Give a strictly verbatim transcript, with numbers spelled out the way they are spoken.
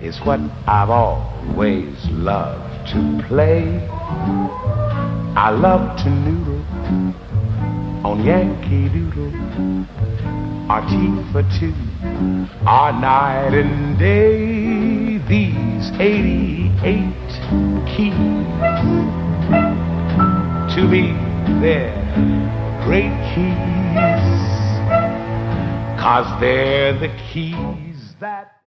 is what I've always loved to play. I love to noodle on Yankee Doodle, or tea for two, or night and day. These eighty-eight keys, to me they're great keys, 'cause they're the keys that